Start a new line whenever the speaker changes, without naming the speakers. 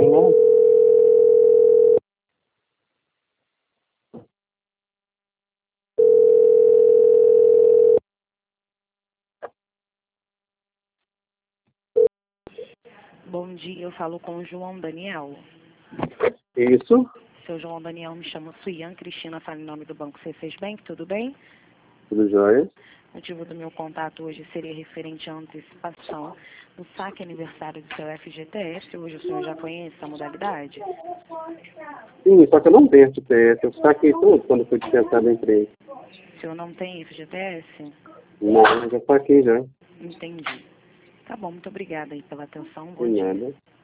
né?
Bom dia, eu falo com o João Daniel.
Isso,
Seu João Daniel, me chamo Suian Cristina, fala em nome do Banco C6 Bank, tudo bem?
tudo jóia.
O motivo do meu contato hoje seria referente à antecipação do saque aniversário do seu FGTS. Hoje o senhor já conhece essa modalidade?
Sim, só que eu não tenho FTS, eu saquei tudo quando fui dispensado da empresa.
O senhor não tem FGTS?
Não, eu já saquei já,
Entendi. Tá bom, muito obrigada aí pela atenção.
de
Bom dia.
nada.